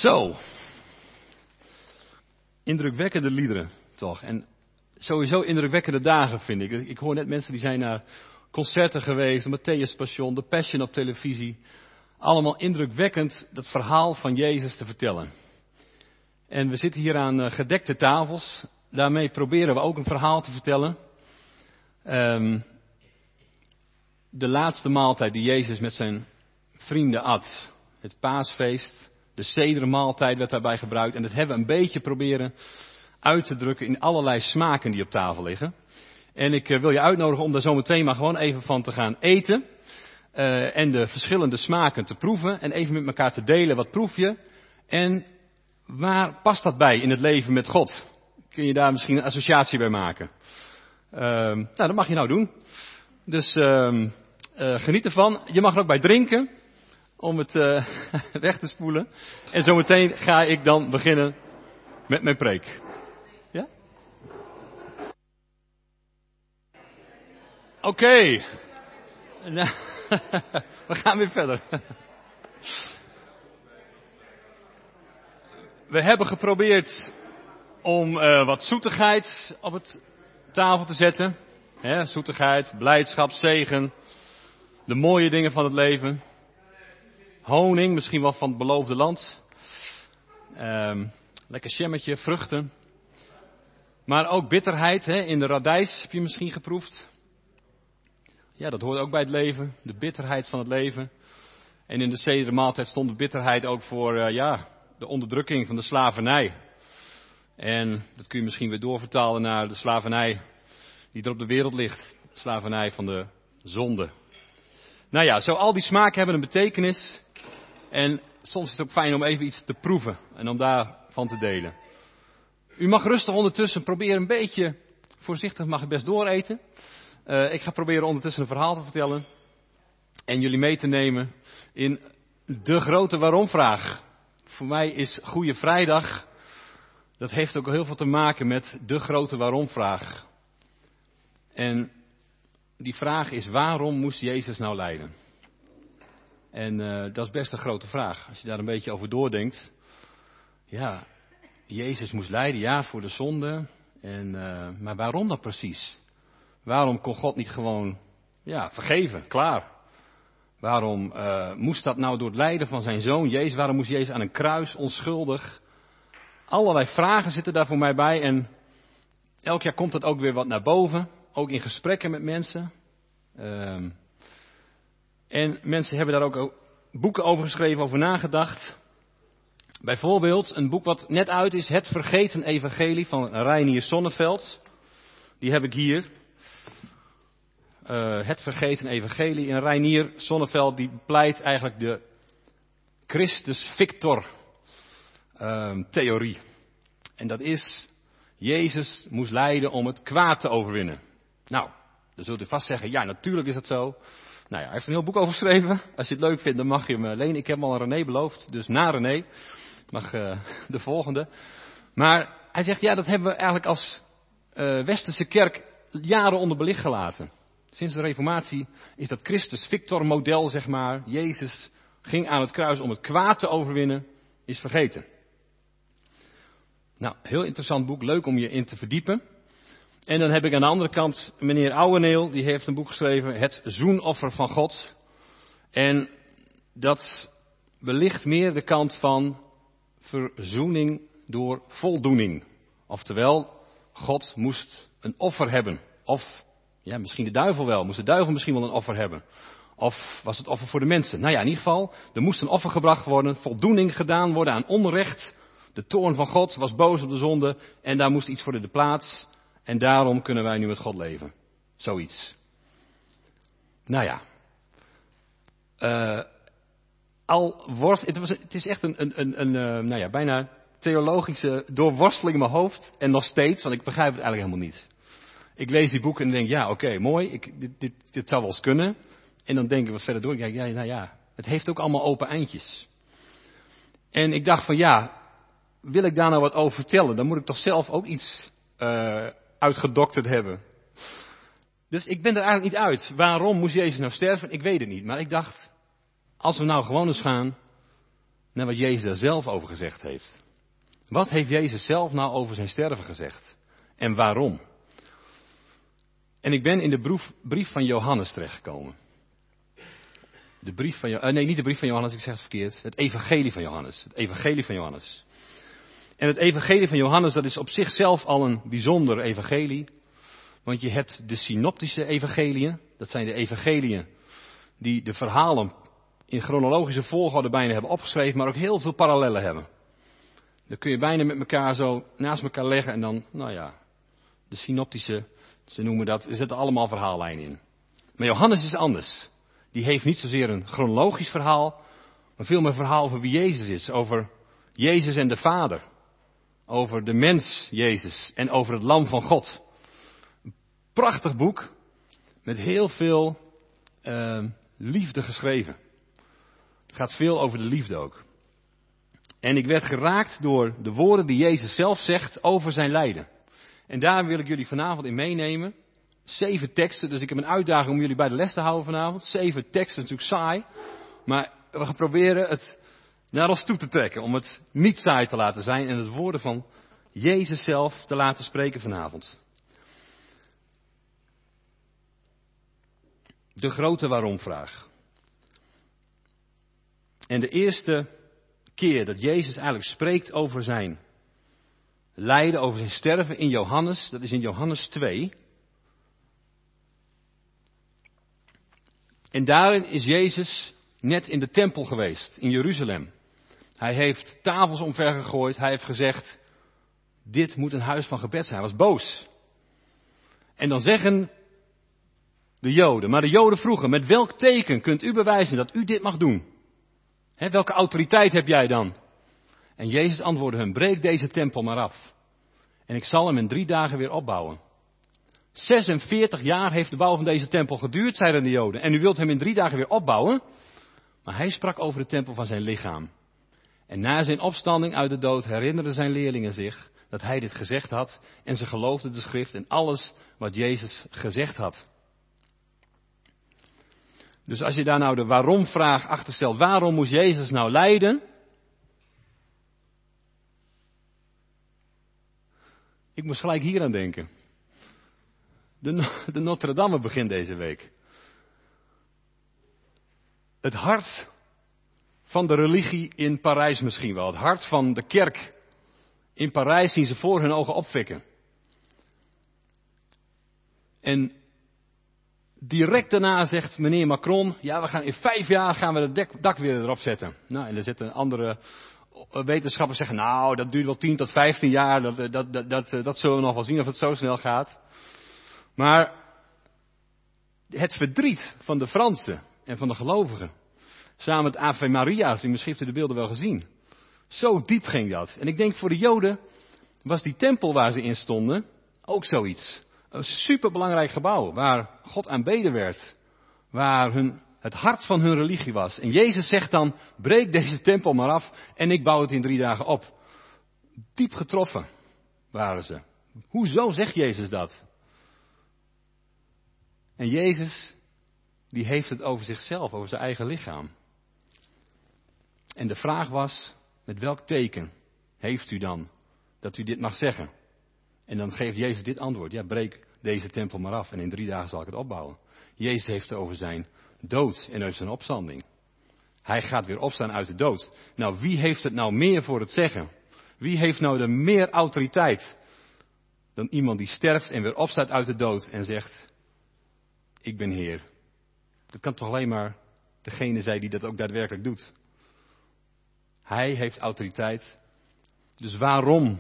Zo. Indrukwekkende liederen, toch? En sowieso indrukwekkende dagen, vind ik. Ik hoor net mensen die zijn naar concerten geweest, de Matthäus Passion, de Passion op televisie. Allemaal indrukwekkend dat verhaal van Jezus te vertellen. En we zitten hier aan gedekte tafels. Daarmee proberen we ook een verhaal te vertellen. De laatste maaltijd die Jezus met zijn vrienden at. Het paasfeest. De cedermaaltijd werd daarbij gebruikt. En dat hebben we een beetje proberen uit te drukken in allerlei smaken die op tafel liggen. En ik wil je uitnodigen om daar zo meteen maar gewoon even van te gaan eten. En de verschillende smaken te proeven. En even met elkaar te delen. Wat proef je? En waar past dat bij in het leven met God? Kun je daar misschien een associatie bij maken? Nou, dat mag je nou doen. Dus geniet ervan. Je mag er ook bij drinken. Om het weg te spoelen. En zometeen ga ik dan beginnen met mijn preek. Ja? Oké. Nou, we gaan weer verder. We hebben geprobeerd om wat zoetigheid op het tafel te zetten. Zoetigheid, blijdschap, zegen. De mooie dingen van het leven. Honing, misschien wel van het beloofde land. Lekker jammetje, vruchten. Maar ook bitterheid, in de radijs heb je misschien geproefd. Ja, dat hoort ook bij het leven. De bitterheid van het leven. En in de cedermaaltijd stond de bitterheid ook voor, de onderdrukking van de slavernij. En dat kun je misschien weer doorvertalen naar de slavernij die er op de wereld ligt. De slavernij van de zonde. Nou ja, zo al die smaken hebben een betekenis. En soms is het ook fijn om even iets te proeven en om daarvan te delen. U mag rustig ondertussen proberen een beetje, voorzichtig mag je best dooreten. Ik ga proberen ondertussen een verhaal te vertellen. En jullie mee te nemen in de grote waarom-vraag. Voor mij is Goede Vrijdag, dat heeft ook heel veel te maken met de grote waarom-vraag. En die vraag is, waarom moest Jezus nou lijden? En dat is best een grote vraag. Als je daar een beetje over doordenkt. Ja, Jezus moest lijden, ja, voor de zonde. Maar waarom dan precies? Waarom kon God niet gewoon, vergeven, klaar? Waarom moest dat nou door het lijden van zijn zoon Jezus? Waarom moest Jezus aan een kruis, onschuldig? Allerlei vragen zitten daar voor mij bij. En elk jaar komt dat ook weer wat naar boven. Ook in gesprekken met mensen. En mensen hebben daar ook boeken over geschreven, over nagedacht. Bijvoorbeeld een boek wat net uit is, Het Vergeten Evangelie van Reinier Sonneveld. Die heb ik hier. Het Vergeten Evangelie. En Reinier Sonneveld die pleit eigenlijk de Christus Victor theorie. En dat is, Jezus moest lijden om het kwaad te overwinnen. Nou, dan zult u vast zeggen, ja, natuurlijk is dat zo. Nou ja, hij heeft een heel boek over geschreven. Als je het leuk vindt, dan mag je hem lenen. Ik heb hem al aan René beloofd, dus na René mag de volgende. Maar hij zegt, ja, dat hebben we eigenlijk als westerse kerk jaren onder belicht gelaten. Sinds de Reformatie is dat Christus Victor model, zeg maar. Jezus ging aan het kruis om het kwaad te overwinnen, is vergeten. Nou, heel interessant boek, leuk om je in te verdiepen. En dan heb ik aan de andere kant meneer Ouweneel, die heeft een boek geschreven, Het Zoenoffer van God. En dat belicht meer de kant van verzoening door voldoening. Oftewel, God moest een offer hebben. Of, misschien de duivel wel. Moest de duivel misschien wel een offer hebben. Of was het offer voor de mensen? Nou ja, in ieder geval, er moest een offer gebracht worden. Voldoening gedaan worden aan onrecht. De toorn van God was boos op de zonde. En daar moest iets voor in de plaats. En daarom kunnen wij nu met God leven. Zoiets. Nou ja. Het is echt een bijna theologische doorworsteling in mijn hoofd. En nog steeds, want ik begrijp het eigenlijk helemaal niet. Ik lees die boeken en denk, ja, oké, mooi. Dit zou wel eens kunnen. En dan denk ik wat verder door. Ik denk, het heeft ook allemaal open eindjes. En ik dacht van, wil ik daar nou wat over vertellen? Dan moet ik toch zelf ook iets uitgedokterd hebben. Dus ik ben er eigenlijk niet uit. Waarom moest Jezus nou sterven? Ik weet het niet. Maar ik dacht, als we nou gewoon eens gaan naar wat Jezus daar zelf over gezegd heeft. Wat heeft Jezus zelf nou over zijn sterven gezegd? En waarom? En ik ben in de brief van Johannes terechtgekomen. Niet de brief van Johannes, ik zeg het verkeerd. Het evangelie van Johannes. Het evangelie van Johannes. En het evangelie van Johannes, dat is op zichzelf al een bijzonder evangelie. Want je hebt de synoptische evangeliën. Dat zijn de evangeliën die de verhalen in chronologische volgorde bijna hebben opgeschreven, maar ook heel veel parallellen hebben. Dan kun je bijna met elkaar zo naast elkaar leggen en dan, de synoptische, ze noemen dat, er zitten allemaal verhaallijnen in. Maar Johannes is anders. Die heeft niet zozeer een chronologisch verhaal, maar veel meer verhaal over wie Jezus is. Over Jezus en de Vader. Over de mens Jezus en over het Lam van God. Een prachtig boek met heel veel liefde geschreven. Het gaat veel over de liefde ook. En ik werd geraakt door de woorden die Jezus zelf zegt over zijn lijden. En daar wil ik jullie vanavond in meenemen. 7 teksten, dus ik heb een uitdaging om jullie bij de les te houden vanavond. 7 teksten, natuurlijk saai. Maar we gaan proberen het naar ons toe te trekken. Om het niet saai te laten zijn en het woorden van Jezus zelf te laten spreken vanavond. De grote waarom-vraag. En de eerste keer dat Jezus eigenlijk spreekt over zijn lijden, over zijn sterven in Johannes, dat is in Johannes 2. En daarin is Jezus net in de tempel geweest, in Jeruzalem. Hij heeft tafels omvergegooid, hij heeft gezegd, dit moet een huis van gebed zijn. Hij was boos. En dan zeggen de Joden, maar de Joden vroegen, met welk teken kunt u bewijzen dat u dit mag doen? Welke autoriteit heb jij dan? En Jezus antwoordde hun, breek deze tempel maar af. En ik zal hem in 3 dagen weer opbouwen. 46 jaar heeft de bouw van deze tempel geduurd, zeiden de Joden. En u wilt hem in 3 dagen weer opbouwen? Maar hij sprak over de tempel van zijn lichaam. En na zijn opstanding uit de dood herinnerden zijn leerlingen zich dat hij dit gezegd had. En ze geloofden de schrift en alles wat Jezus gezegd had. Dus als je daar nou de waarom-vraag achter stelt, waarom moest Jezus nou lijden? Ik moest gelijk hier aan denken. De Notre Dame begint deze week. Het hart van de religie in Parijs misschien wel. Het hart van de kerk in Parijs zien ze voor hun ogen opfikken. En direct daarna zegt meneer Macron, ja, we gaan in 5 jaar gaan we het dak weer erop zetten. Nou, en er zitten andere wetenschappers zeggen, nou, dat duurt wel 10 tot 15 jaar, dat zullen we nog wel zien of het zo snel gaat. Maar het verdriet van de Fransen en van de gelovigen, samen met Ave Maria's, misschien heeft u de beelden wel gezien. Zo diep ging dat. En ik denk voor de Joden was die tempel waar ze in stonden ook zoiets. Een superbelangrijk gebouw waar God aanbeden werd. Waar het hart van hun religie was. En Jezus zegt dan, breek deze tempel maar af en ik bouw het in 3 dagen op. Diep getroffen waren ze. Hoezo zegt Jezus dat? En Jezus, die heeft het over zichzelf, over zijn eigen lichaam. En de vraag was, met welk teken heeft u dan dat u dit mag zeggen? En dan geeft Jezus dit antwoord. Ja, breek deze tempel maar af en in 3 dagen zal ik het opbouwen. Jezus heeft het over zijn dood en over zijn opstanding. Hij gaat weer opstaan uit de dood. Nou, wie heeft het nou meer voor het zeggen? Wie heeft nou de meer autoriteit dan iemand die sterft en weer opstaat uit de dood en zegt, ik ben Heer. Dat kan toch alleen maar degene zijn die dat ook daadwerkelijk doet. Hij heeft autoriteit. Dus waarom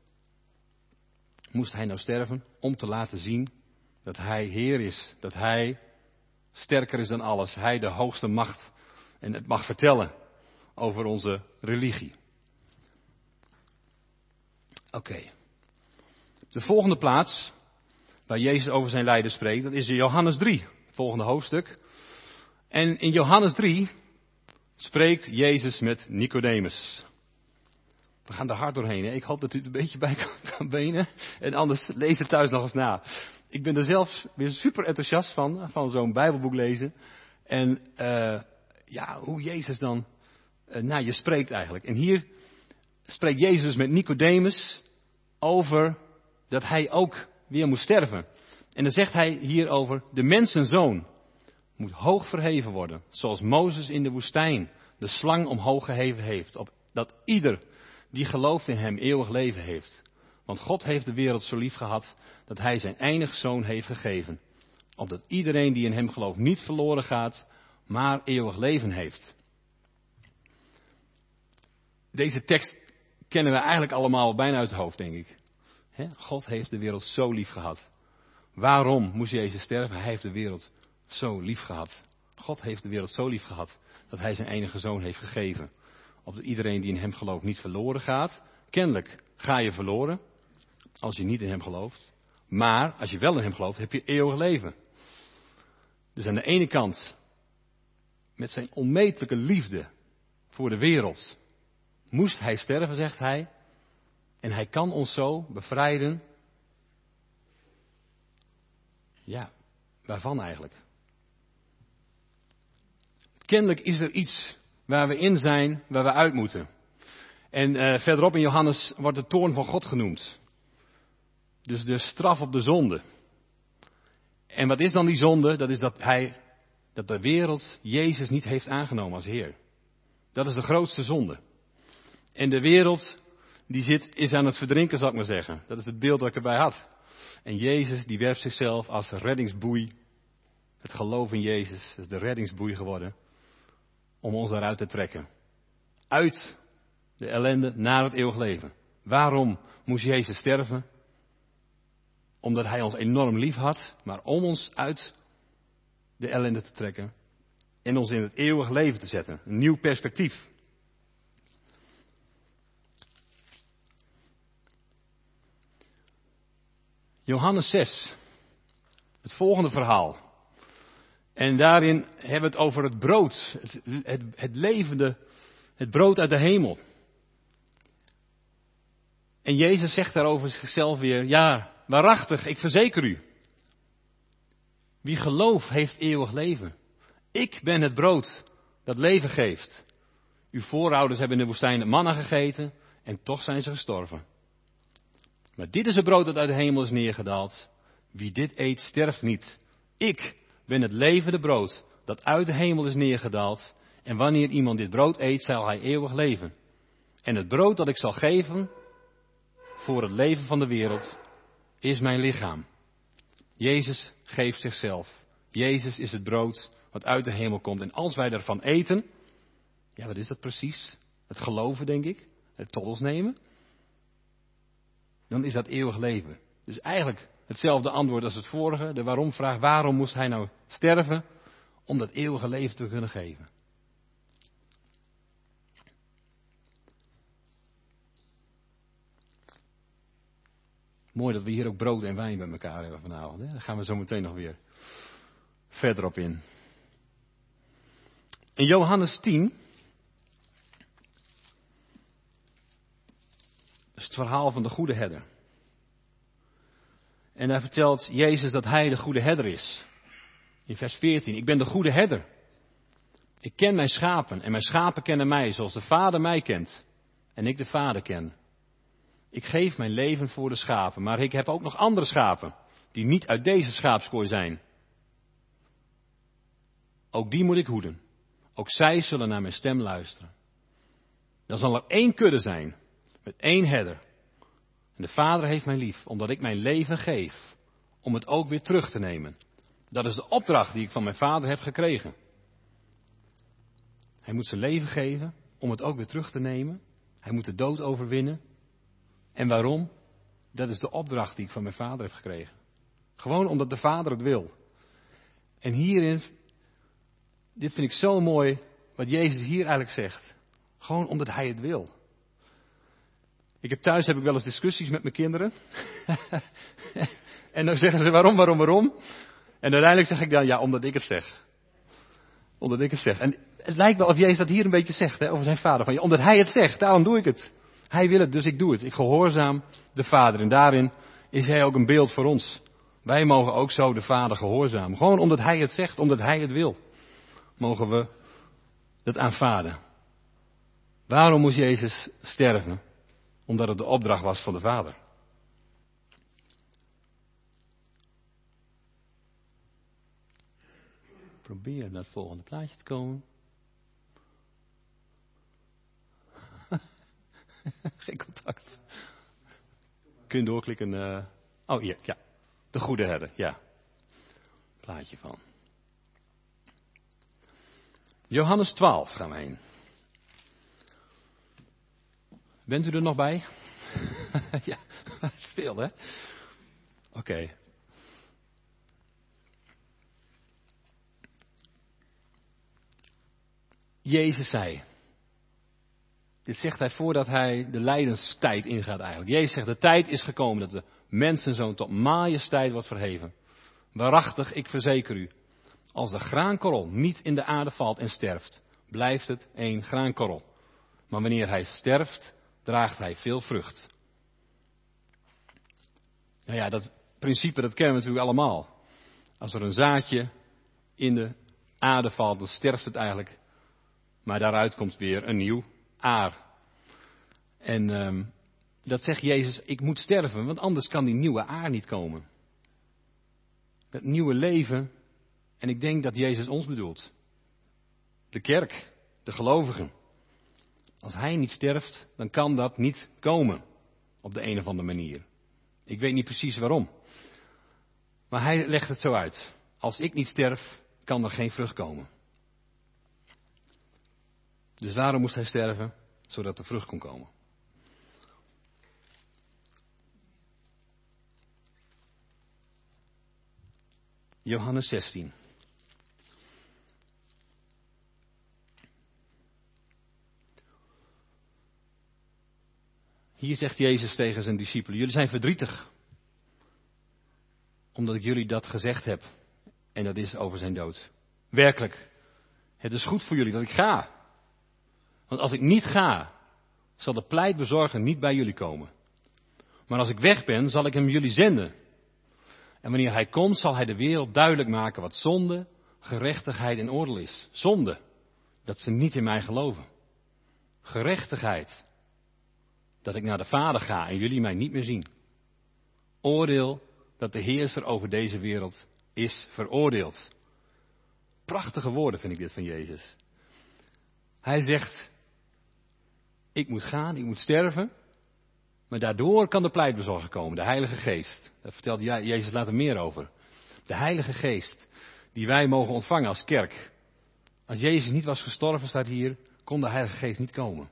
moest hij nou sterven? Om te laten zien dat hij Heer is. Dat hij sterker is dan alles. Hij de hoogste macht en het mag vertellen over onze religie. Oké. De volgende plaats waar Jezus over zijn lijden spreekt, dat is in Johannes 3. Volgende hoofdstuk. En in Johannes 3 spreekt Jezus met Nicodemus. We gaan er hard doorheen. Hè? Ik hoop dat u er een beetje bij kan benen. En anders lees het thuis nog eens na. Ik ben er zelf weer super enthousiast van zo'n Bijbelboek lezen. En hoe Jezus dan naar je spreekt eigenlijk. En hier spreekt Jezus met Nicodemus over dat hij ook weer moet sterven. En dan zegt hij hierover, de mensenzoon moet hoog verheven worden, zoals Mozes in de woestijn de slang omhoog geheven heeft, opdat ieder die gelooft in hem eeuwig leven heeft. Want God heeft de wereld zo lief gehad, dat hij zijn enige zoon heeft gegeven, opdat iedereen die in hem gelooft niet verloren gaat, maar eeuwig leven heeft. Deze tekst kennen we eigenlijk allemaal bijna uit het hoofd, denk ik. God heeft de wereld zo lief gehad. Waarom moest Jezus sterven? Hij heeft de wereld zo lief gehad. God heeft de wereld zo lief gehad dat hij zijn enige zoon heeft gegeven. Opdat iedereen die in hem gelooft niet verloren gaat. Kennelijk ga je verloren als je niet in hem gelooft. Maar als je wel in hem gelooft, heb je eeuwig leven. Dus aan de ene kant, met zijn onmetelijke liefde voor de wereld, moest hij sterven, zegt hij. En hij kan ons zo bevrijden. Ja, waarvan eigenlijk? Kennelijk is er iets waar we in zijn, waar we uit moeten. En verderop in Johannes wordt de toorn van God genoemd. Dus de straf op de zonde. En wat is dan die zonde? Dat is dat de wereld Jezus niet heeft aangenomen als Heer. Dat is de grootste zonde. En de wereld die is aan het verdrinken, zal ik maar zeggen. Dat is het beeld dat ik erbij had. En Jezus die werpt zichzelf als reddingsboei. Het geloof in Jezus is de reddingsboei geworden. Om ons daaruit te trekken. Uit de ellende naar het eeuwig leven. Waarom moest Jezus sterven? Omdat hij ons enorm lief had. Maar om ons uit de ellende te trekken. En ons in het eeuwig leven te zetten. Een nieuw perspectief. Johannes 6. Het volgende verhaal. En daarin hebben we het over het brood. Het levende, het brood uit de hemel. En Jezus zegt daarover zichzelf weer, ja, waarachtig, ik verzeker u. Wie gelooft heeft eeuwig leven. Ik ben het brood dat leven geeft. Uw voorouders hebben in de woestijn het manna gegeten en toch zijn ze gestorven. Maar dit is het brood dat uit de hemel is neergedaald. Wie dit eet, sterft niet. Ik ben het levende brood dat uit de hemel is neergedaald. En wanneer iemand dit brood eet, zal hij eeuwig leven. En het brood dat ik zal geven voor het leven van de wereld is mijn lichaam. Jezus geeft zichzelf. Jezus is het brood wat uit de hemel komt. En als wij daarvan eten, ja, wat is dat precies? Het geloven, denk ik. Het tot ons nemen. Dan is dat eeuwig leven. Dus eigenlijk hetzelfde antwoord als het vorige. De waarom-vraag. Waarom moest hij nou sterven? Om dat eeuwige leven te kunnen geven. Mooi dat we hier ook brood en wijn bij elkaar hebben vanavond. Hè? Daar gaan we zo meteen nog weer verder op in. In Johannes 10. Dat is het verhaal van de goede herder. En daar vertelt Jezus dat hij de goede herder is. In vers 14. Ik ben de goede herder. Ik ken mijn schapen en mijn schapen kennen mij zoals de Vader mij kent. En ik de Vader ken. Ik geef mijn leven voor de schapen, maar ik heb ook nog andere schapen die niet uit deze schaapskooi zijn. Ook die moet ik hoeden. Ook zij zullen naar mijn stem luisteren. Dan zal er één kudde zijn, met één herder. En de Vader heeft mij lief, omdat ik mijn leven geef, om het ook weer terug te nemen. Dat is de opdracht die ik van mijn Vader heb gekregen. Hij moet zijn leven geven, om het ook weer terug te nemen. Hij moet de dood overwinnen. En waarom? Dat is de opdracht die ik van mijn Vader heb gekregen. Gewoon omdat de Vader het wil. En hierin, dit vind ik zo mooi, wat Jezus hier eigenlijk zegt. Gewoon omdat Hij het wil. Thuis heb ik wel eens discussies met mijn kinderen. En dan zeggen ze waarom? En uiteindelijk zeg ik dan, ja, omdat ik het zeg. Omdat ik het zeg. En het lijkt wel of Jezus dat hier een beetje zegt, hè, over zijn Vader. Van, ja, omdat Hij het zegt, daarom doe ik het. Hij wil het, dus ik doe het. Ik gehoorzaam de Vader. En daarin is Hij ook een beeld voor ons. Wij mogen ook zo de Vader gehoorzamen. Gewoon omdat Hij het zegt, omdat Hij het wil. Mogen we dat aanvaarden. Waarom moest Jezus sterven? Omdat het de opdracht was van de Vader. Probeer naar het volgende plaatje te komen. Geen contact. Kun je doorklikken. Oh, hier, ja. De goede herder, ja. Plaatje van. Johannes 12 gaan we heen. Bent u er nog bij? Ja, het is veel, hè? Oké. Jezus zei. Dit zegt hij voordat hij de lijdenstijd ingaat eigenlijk. Jezus zegt, de tijd is gekomen dat de mensenzoon tot majesteit wordt verheven. Waarachtig, ik verzeker u. Als de graankorrel niet in de aarde valt en sterft, blijft het één graankorrel. Maar wanneer hij sterft, draagt hij veel vrucht. Nou ja, dat principe dat kennen we natuurlijk allemaal. Als er een zaadje in de aarde valt, dan sterft het eigenlijk. Maar daaruit komt weer een nieuw aar. En dat zegt Jezus, ik moet sterven, want anders kan die nieuwe aar niet komen. Het nieuwe leven, en ik denk dat Jezus ons bedoelt. De kerk, de gelovigen. Als hij niet sterft, dan kan dat niet komen. Op de een of andere manier. Ik weet niet precies waarom. Maar hij legt het zo uit. Als ik niet sterf, kan er geen vrucht komen. Dus waarom moest hij sterven? Zodat er vrucht kon komen. Johannes 16. Hier zegt Jezus tegen zijn discipelen, jullie zijn verdrietig. Omdat ik jullie dat gezegd heb. En dat is over zijn dood. Werkelijk. Het is goed voor jullie dat ik ga. Want als ik niet ga, zal de pleitbezorger niet bij jullie komen. Maar als ik weg ben, zal ik hem jullie zenden. En wanneer hij komt, zal hij de wereld duidelijk maken wat zonde, gerechtigheid en oordeel is. Zonde, dat ze niet in mij geloven. Gerechtigheid, dat ik naar de Vader ga en jullie mij niet meer zien. Oordeel, dat de heerser over deze wereld is veroordeeld. Prachtige woorden vind ik dit van Jezus. Hij zegt, ik moet gaan, ik moet sterven. Maar daardoor kan de pleitbezorger komen, de Heilige Geest. Daar vertelt Jezus later meer over. De Heilige Geest, die wij mogen ontvangen als kerk. Als Jezus niet was gestorven, staat hier, kon de Heilige Geest niet komen.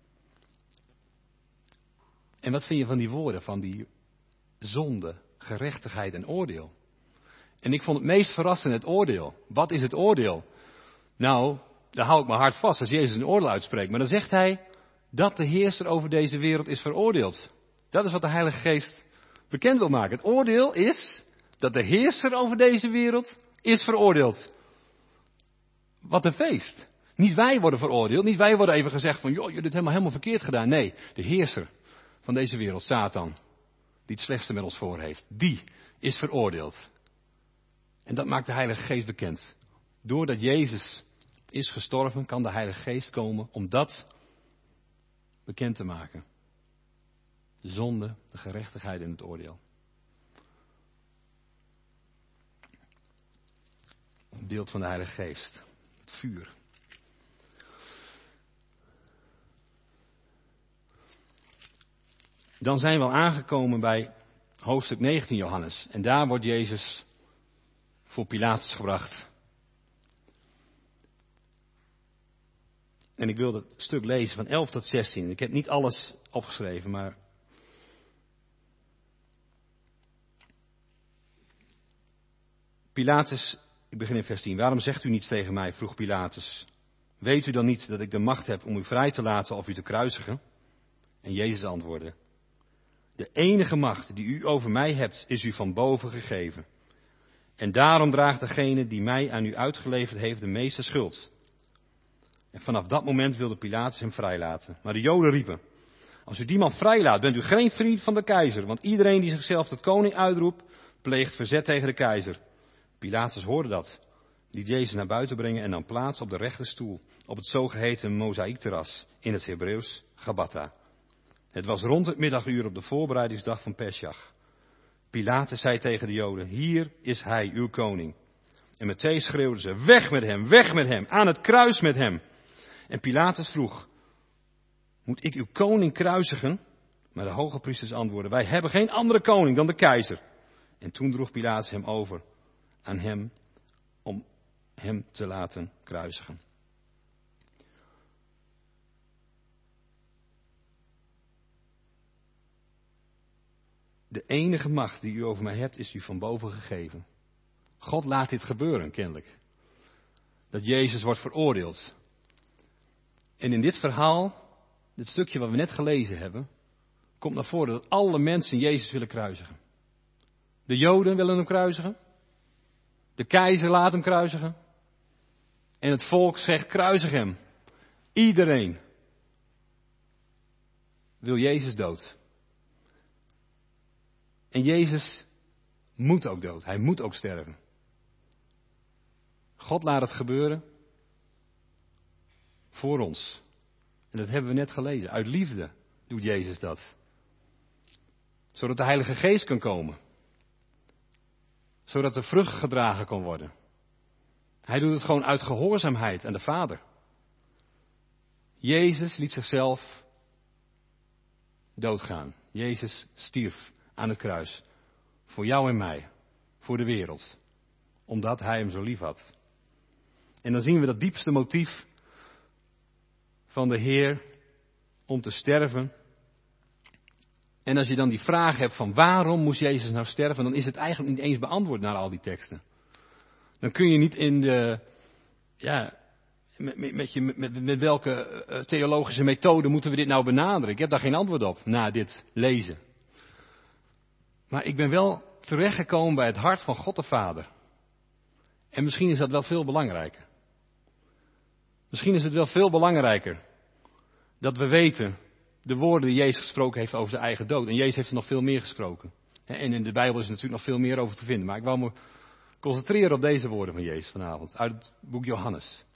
En wat vind je van die woorden, van die zonde, gerechtigheid en oordeel? En ik vond het meest verrassend het oordeel. Wat is het oordeel? Nou, daar hou ik mijn hart vast als Jezus een oordeel uitspreekt. Maar dan zegt hij dat de heerser over deze wereld is veroordeeld. Dat is wat de Heilige Geest bekend wil maken. Het oordeel is dat de heerser over deze wereld is veroordeeld. Wat een feest. Niet wij worden veroordeeld. Niet wij worden even gezegd van, joh, jullie hebben het helemaal verkeerd gedaan. Nee, de heerser van deze wereld, Satan, die het slechtste met ons voor heeft, die is veroordeeld. En dat maakt de Heilige Geest bekend. Doordat Jezus is gestorven, kan de Heilige Geest komen om dat bekend te maken. De zonde, de gerechtigheid en het oordeel. Een beeld van de Heilige Geest. Het vuur. Dan zijn we al aangekomen bij hoofdstuk 19 Johannes. En daar wordt Jezus voor Pilatus gebracht. En ik wil dat stuk lezen van 11 tot 16. Ik heb niet alles opgeschreven, maar Pilatus, ik begin in vers 10. Waarom zegt u niets tegen mij, vroeg Pilatus. Weet u dan niet dat ik de macht heb om u vrij te laten of u te kruisigen? En Jezus antwoordde. De enige macht die u over mij hebt, is u van boven gegeven. En daarom draagt degene die mij aan u uitgeleverd heeft de meeste schuld. En vanaf dat moment wilde Pilatus hem vrijlaten. Maar de Joden riepen, als u die man vrijlaat, bent u geen vriend van de keizer. Want iedereen die zichzelf tot koning uitroept, pleegt verzet tegen de keizer. Pilatus hoorde dat. liet Jezus naar buiten brengen en nam plaats op de rechterstoel, op het zogeheten mozaïekterras, in het Hebreeuws Gabbatha. Het was rond het middaguur op de voorbereidingsdag van Pesach. Pilatus zei tegen de Joden, hier is hij, uw koning. En meteen schreeuwden ze, weg met hem, aan het kruis met hem. En Pilatus vroeg, moet ik uw koning kruisigen? Maar de hoge priesters antwoordden, wij hebben geen andere koning dan de keizer. En toen droeg Pilatus hem over aan hem om hem te laten kruisigen. De enige macht die u over mij hebt, is u van boven gegeven. God laat dit gebeuren, kennelijk. Dat Jezus wordt veroordeeld. En in dit verhaal, dit stukje wat we net gelezen hebben, komt naar voren dat alle mensen Jezus willen kruisigen. De Joden willen hem kruisigen. De keizer laat hem kruisigen. En het volk zegt, kruisig hem. Iedereen wil Jezus dood. En Jezus moet ook dood. Hij moet ook sterven. God laat het gebeuren voor ons. En dat hebben we net gelezen. Uit liefde doet Jezus dat. Zodat de Heilige Geest kan komen. Zodat er vrucht gedragen kan worden. Hij doet het gewoon uit gehoorzaamheid aan de Vader. Jezus liet zichzelf doodgaan. Jezus stierf aan het kruis. Voor jou en mij. Voor de wereld. Omdat hij hem zo lief had. En dan zien we dat diepste motief van de Heer om te sterven. En als je dan die vraag hebt van waarom moest Jezus nou sterven, dan is het eigenlijk niet eens beantwoord naar al die teksten. Dan kun je niet in de, met welke theologische methode moeten we dit nou benaderen? Ik heb daar geen antwoord op na dit lezen. Maar ik ben wel terechtgekomen bij het hart van God de Vader. En misschien is dat wel veel belangrijker. Misschien is het wel veel belangrijker dat we weten de woorden die Jezus gesproken heeft over zijn eigen dood. En Jezus heeft er nog veel meer gesproken. En in de Bijbel is er natuurlijk nog veel meer over te vinden. Maar ik wou me concentreren op deze woorden van Jezus vanavond. Uit het boek Johannes.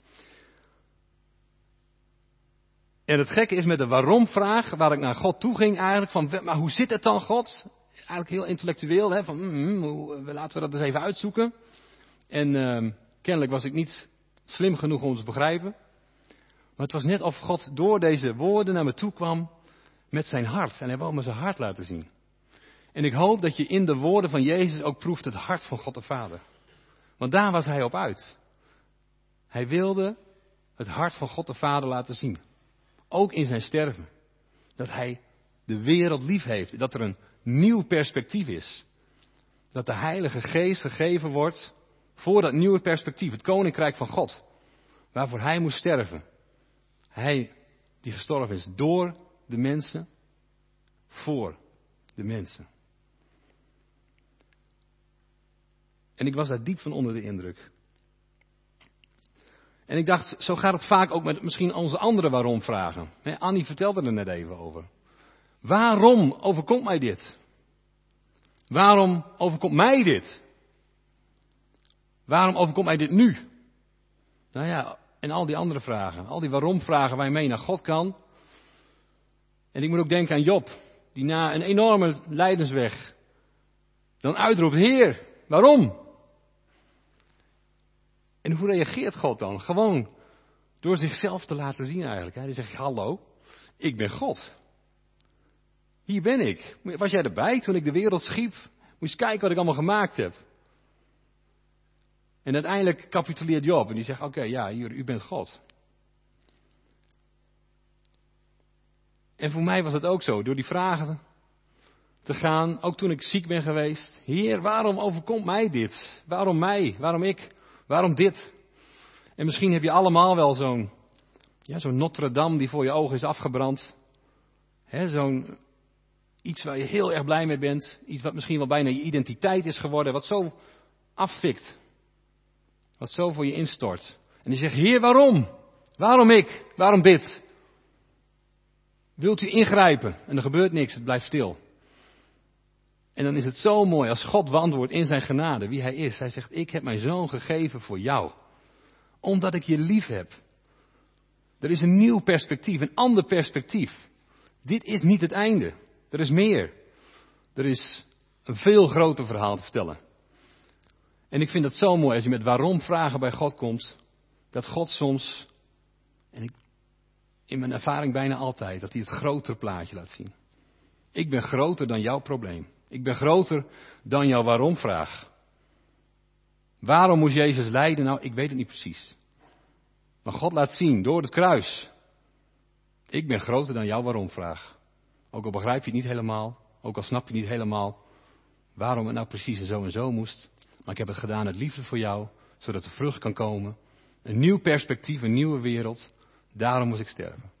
En het gekke is met de waarom-vraag, waar ik naar God toe ging eigenlijk. Van, maar hoe zit het dan, God? Eigenlijk heel intellectueel. Hè, laten we dat eens even uitzoeken. En kennelijk was ik niet slim genoeg om het te begrijpen. Maar het was net of God door deze woorden naar me toe kwam met zijn hart. En hij wou me zijn hart laten zien. En ik hoop dat je in de woorden van Jezus ook proeft het hart van God de Vader. Want daar was hij op uit. Hij wilde het hart van God de Vader laten zien. Ook in zijn sterven. Dat hij de wereld lief heeft. Dat er een nieuw perspectief is. Dat de Heilige Geest gegeven wordt voor dat nieuwe perspectief. Het Koninkrijk van God. Waarvoor hij moest sterven. Hij die gestorven is door de mensen. Voor de mensen. En ik was daar diep van onder de indruk. En ik dacht, zo gaat het vaak ook met misschien onze andere waarom vragen. Annie vertelde er net even over. Waarom overkomt mij dit? Waarom overkomt mij dit? Waarom overkomt mij dit nu? Nou ja, en al die andere vragen. Al die waarom vragen waar je mee naar God kan. En ik moet ook denken aan Job. Die na een enorme lijdensweg dan uitroept, Heer, waarom? En hoe reageert God dan? Gewoon door zichzelf te laten zien eigenlijk. Hij zegt, hallo, ik ben God. Hier ben ik. Was jij erbij toen ik de wereld schiep? Moet je eens kijken wat ik allemaal gemaakt heb. En uiteindelijk capituleert Job en die zegt, oké, ja, hier, u bent God. En voor mij was het ook zo, door die vragen te gaan, ook toen ik ziek ben geweest. Heer, waarom overkomt mij dit? Waarom mij? Waarom ik? Waarom dit? En misschien heb je allemaal wel zo'n Notre Dame die voor je ogen is afgebrand. Zo'n iets waar je heel erg blij mee bent. Iets wat misschien wel bijna je identiteit is geworden. Wat zo afvikt. Wat zo voor je instort. En die zegt, Heer, waarom? Waarom ik? Waarom dit? Wilt u ingrijpen? En er gebeurt niks, het blijft stil. En dan is het zo mooi als God beantwoordt in zijn genade wie hij is. Hij zegt, ik heb mijn zoon gegeven voor jou. Omdat ik je lief heb. Er is een nieuw perspectief, een ander perspectief. Dit is niet het einde. Er is meer. Er is een veel groter verhaal te vertellen. En ik vind het zo mooi als je met waarom vragen bij God komt. Dat God soms, en in mijn ervaring bijna altijd, dat hij het grotere plaatje laat zien. Ik ben groter dan jouw probleem. Ik ben groter dan jouw waarom-vraag. Waarom moest Jezus lijden? Nou, ik weet het niet precies. Maar God laat zien, door het kruis. Ik ben groter dan jouw waarom-vraag. Ook al begrijp je het niet helemaal. Ook al snap je niet helemaal waarom het nou precies en zo moest. Maar ik heb het gedaan uit liefde voor jou. Zodat er vrucht kan komen. Een nieuw perspectief, een nieuwe wereld. Daarom moest ik sterven.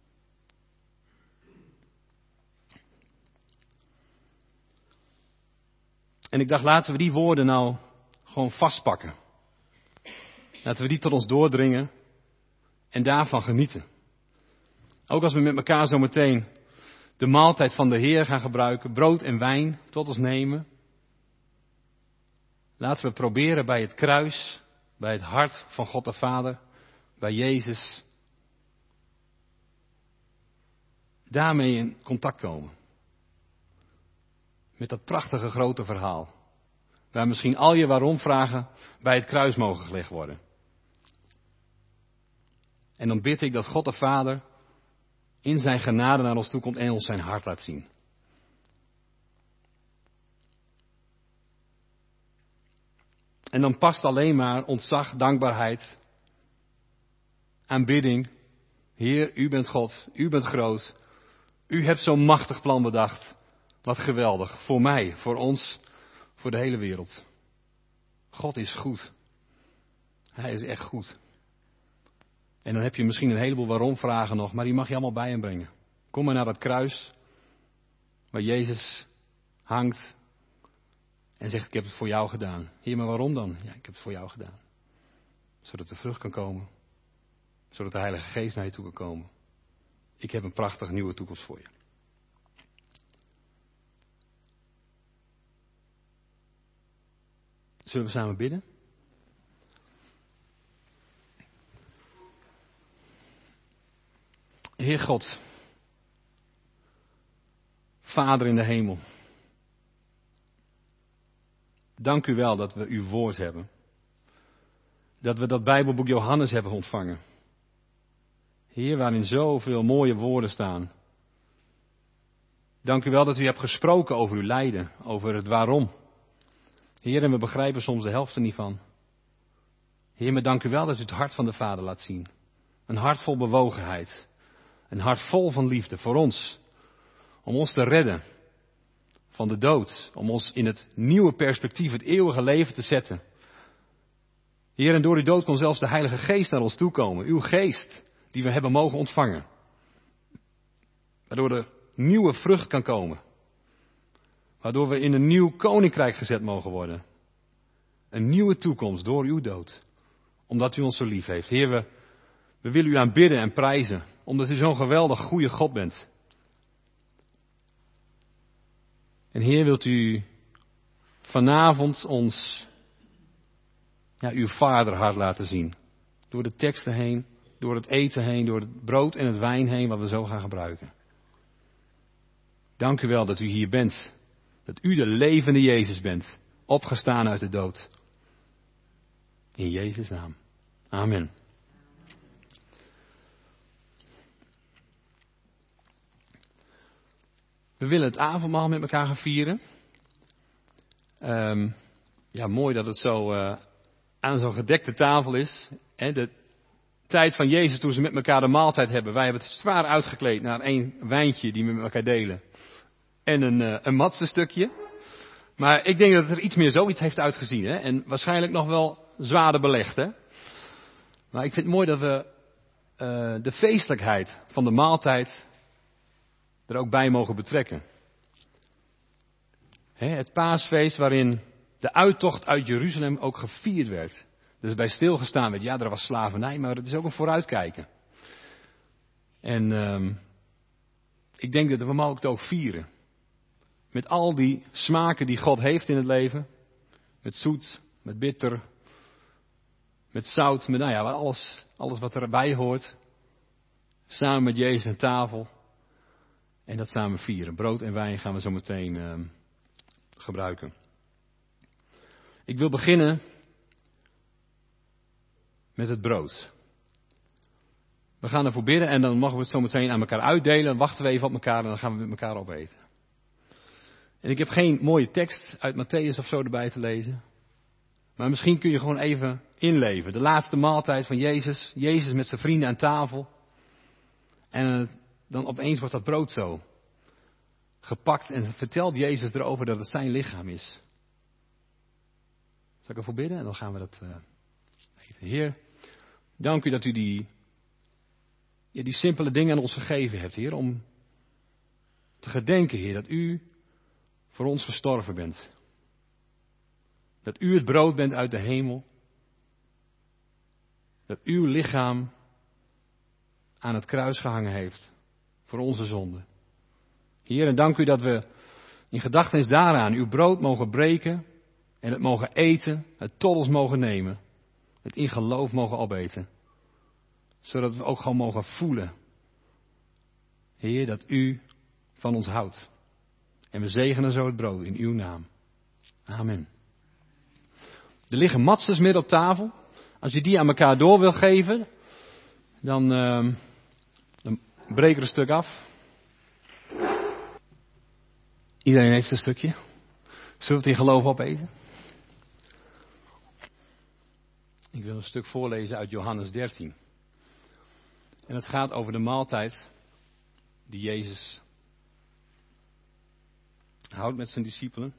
En ik dacht, laten we die woorden nou gewoon vastpakken. Laten we die tot ons doordringen en daarvan genieten. Ook als we met elkaar zo meteen de maaltijd van de Heer gaan gebruiken, brood en wijn tot ons nemen. Laten we proberen bij het kruis, bij het hart van God de Vader, bij Jezus, daarmee in contact komen. Met dat prachtige grote verhaal. Waar misschien al je waarom-vragen bij het kruis mogen gelegd worden. En dan bid ik dat God de Vader in zijn genade naar ons toe komt en ons zijn hart laat zien. En dan past alleen maar ontzag, dankbaarheid, aanbidding. Heer, u bent God, u bent groot. U hebt zo'n machtig plan bedacht. Wat geweldig. Voor mij, voor ons, voor de hele wereld. God is goed. Hij is echt goed. En dan heb je misschien een heleboel waarom-vragen nog, maar die mag je allemaal bij hem brengen. Kom maar naar dat kruis, waar Jezus hangt en zegt, ik heb het voor jou gedaan. Heer, maar waarom dan? Ja, ik heb het voor jou gedaan. Zodat er vrucht kan komen. Zodat de Heilige Geest naar je toe kan komen. Ik heb een prachtige nieuwe toekomst voor je. Zullen we samen bidden? Heer God, Vader in de hemel, dank u wel dat we uw woord hebben. Dat we dat Bijbelboek Johannes hebben ontvangen. Heer, waarin zoveel mooie woorden staan. Dank u wel dat u hebt gesproken over uw lijden, over het waarom. Heer, en we begrijpen soms de helft er niet van. Heer, maar dank u wel dat u het hart van de Vader laat zien. Een hart vol bewogenheid. Een hart vol van liefde voor ons. Om ons te redden van de dood. Om ons in het nieuwe perspectief, het eeuwige leven te zetten. Heer, en door uw dood kon zelfs de Heilige Geest naar ons toe komen. Uw geest die we hebben mogen ontvangen. Waardoor er nieuwe vrucht kan komen. Waardoor we in een nieuw koninkrijk gezet mogen worden. Een nieuwe toekomst door uw dood. Omdat u ons zo lief heeft. Heer, we willen u aanbidden en prijzen. Omdat u zo'n geweldig goede God bent. En Heer, wilt u vanavond ons uw vaderhart laten zien. Door de teksten heen, door het eten heen, door het brood en het wijn heen wat we zo gaan gebruiken. Dank u wel dat u hier bent. Dat u de levende Jezus bent. Opgestaan uit de dood. In Jezus' naam. Amen. We willen het avondmaal met elkaar gaan vieren. Mooi dat het zo aan zo'n gedekte tafel is. De tijd van Jezus toen ze met elkaar de maaltijd hebben. Wij hebben het zwaar uitgekleed naar één wijntje die we met elkaar delen. En een matzenstukje. Maar ik denk dat het er iets meer zoiets heeft uitgezien. Hè? En waarschijnlijk nog wel zwaarder belegd. Hè? Maar ik vind het mooi dat we de feestelijkheid van de maaltijd er ook bij mogen betrekken. Het paasfeest waarin de uittocht uit Jeruzalem ook gevierd werd. Dus bij stilgestaan werd, ja, er was slavernij, maar het is ook een vooruitkijken. En ik denk dat we mogen het ook vieren. Met al die smaken die God heeft in het leven. Met zoet, met bitter, Met zout, met alles wat erbij hoort. Samen met Jezus aan tafel. En dat samen vieren. Brood en wijn gaan we zo meteen gebruiken. Ik wil beginnen met het brood. We gaan ervoor bidden en dan mogen we het zo meteen aan elkaar uitdelen. Dan wachten we even op elkaar en dan gaan we met elkaar opeten. En ik heb geen mooie tekst uit Mattheüs of zo erbij te lezen. Maar misschien kun je gewoon even inleven. De laatste maaltijd van Jezus. Jezus met zijn vrienden aan tafel. En dan opeens wordt dat brood zo gepakt en vertelt Jezus erover dat het zijn lichaam is. Zal ik ervoor bidden en dan gaan we dat eten. Heer, dank u dat u die simpele dingen aan ons gegeven hebt, Heer. Om te gedenken, Heer, dat u voor ons gestorven bent. Dat u het brood bent uit de hemel. Dat uw lichaam aan het kruis gehangen heeft voor onze zonden. Heer, en dank u dat we in gedachtenis daaraan uw brood mogen breken en het mogen eten, het tot ons mogen nemen, het in geloof mogen opeten. Zodat we ook gewoon mogen voelen, Heer, dat u van ons houdt. En we zegenen zo het brood in uw naam. Amen. Er liggen matzes midden op tafel. Als je die aan elkaar door wil geven, dan breek er een stuk af. Iedereen heeft een stukje. Zullen we het in geloof opeten? Ik wil een stuk voorlezen uit Johannes 13. En het gaat over de maaltijd die Jezus houdt met zijn discipelen.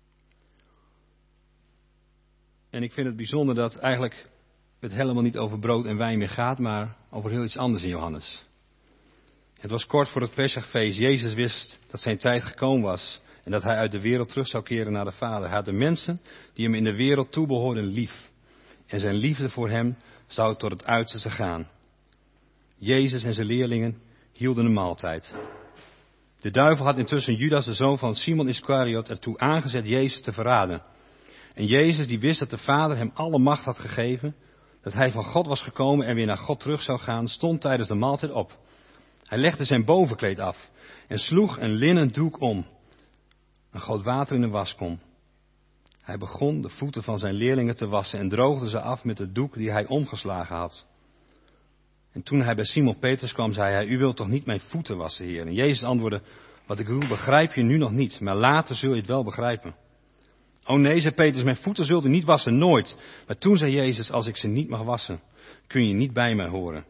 En ik vind het bijzonder dat eigenlijk het helemaal niet over brood en wijn meer gaat, maar over heel iets anders in Johannes. Het was kort voor het Pesachfeest. Jezus wist dat zijn tijd gekomen was en dat hij uit de wereld terug zou keren naar de Vader. Hij had de mensen die hem in de wereld toebehoorden lief. En zijn liefde voor hem zou tot het uiterste gaan. Jezus en zijn leerlingen hielden een maaltijd. De duivel had intussen Judas, de zoon van Simon Iscariot, ertoe aangezet Jezus te verraden. En Jezus, die wist dat de Vader hem alle macht had gegeven, dat hij van God was gekomen en weer naar God terug zou gaan, stond tijdens de maaltijd op. Hij legde zijn bovenkleed af en sloeg een linnen doek om. En goot water in een waskom. Hij begon de voeten van zijn leerlingen te wassen en droogde ze af met de doek die hij omgeslagen had. En toen hij bij Simon Petrus kwam, zei hij, u wilt toch niet mijn voeten wassen, Heer? En Jezus antwoordde, wat ik bedoel begrijp je nu nog niet, maar later zul je het wel begrijpen. O nee, zei Petrus, mijn voeten zult u niet wassen, nooit. Maar toen zei Jezus, als ik ze niet mag wassen, kun je niet bij mij horen.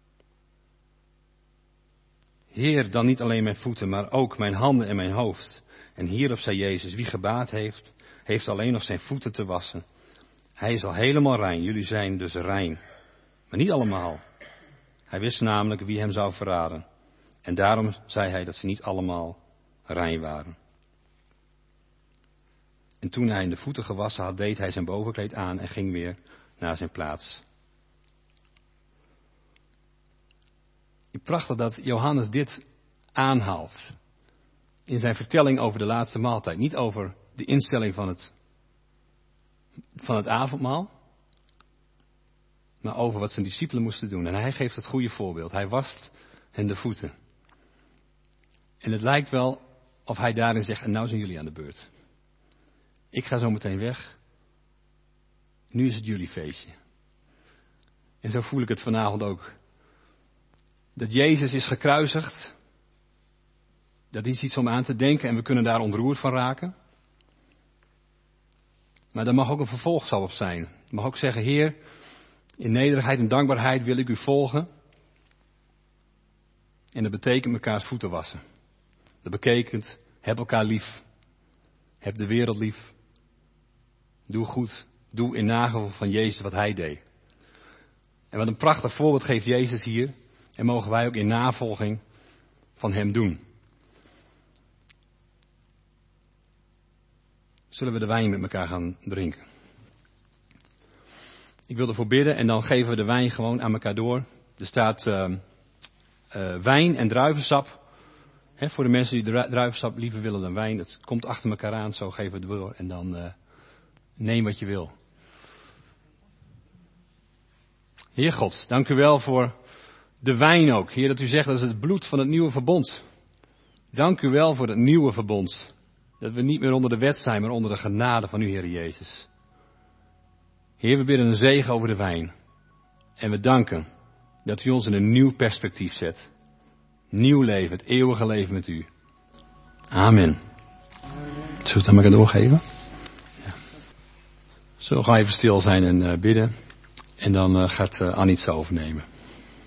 Heer, dan niet alleen mijn voeten, maar ook mijn handen en mijn hoofd. En hierop zei Jezus, wie gebaat heeft, heeft alleen nog zijn voeten te wassen. Hij is al helemaal rein, jullie zijn dus rein. Maar niet allemaal. Hij wist namelijk wie hem zou verraden. En daarom zei hij dat ze niet allemaal rein waren. En toen hij de voeten gewassen had, deed hij zijn bovenkleed aan en ging weer naar zijn plaats. Prachtig dat Johannes dit aanhaalt. In zijn vertelling over de laatste maaltijd. Niet over de instelling van het avondmaal. Maar over wat zijn discipelen moesten doen. En hij geeft het goede voorbeeld. Hij wast hen de voeten. En het lijkt wel of hij daarin zegt, en nou zijn jullie aan de beurt. Ik ga zo meteen weg. Nu is het jullie feestje. En zo voel ik het vanavond ook. Dat Jezus is gekruisigd. Dat is iets om aan te denken en we kunnen daar ontroerd van raken. Maar daar mag ook een vervolgstap op zijn. Je mag ook zeggen, Heer, in nederigheid en dankbaarheid wil ik u volgen. En dat betekent mekaars voeten wassen. Dat betekent, heb elkaar lief. Heb de wereld lief. Doe goed. Doe in nagevolg van Jezus wat hij deed. En wat een prachtig voorbeeld geeft Jezus hier. En mogen wij ook in navolging van hem doen. Zullen we de wijn met elkaar gaan drinken? Ik wil ervoor bidden en dan geven we de wijn gewoon aan elkaar door. Er staat wijn en druivensap. Voor de mensen die druivensap liever willen dan wijn. Het komt achter elkaar aan, zo geven we het door. En dan neem wat je wil. Heer God, dank u wel voor de wijn ook. Heer, dat u zegt dat is het bloed van het nieuwe verbond. Dank u wel voor het nieuwe verbond. Dat we niet meer onder de wet zijn, maar onder de genade van u, Heer Jezus. Heer, we bidden een zegen over de wijn. En we danken dat u ons in een nieuw perspectief zet. Nieuw leven, het eeuwige leven met u. Amen. Zullen we het dan maar doorgeven? Ja. Zo, ga even stil zijn en bidden. En dan gaat Annie het zo overnemen.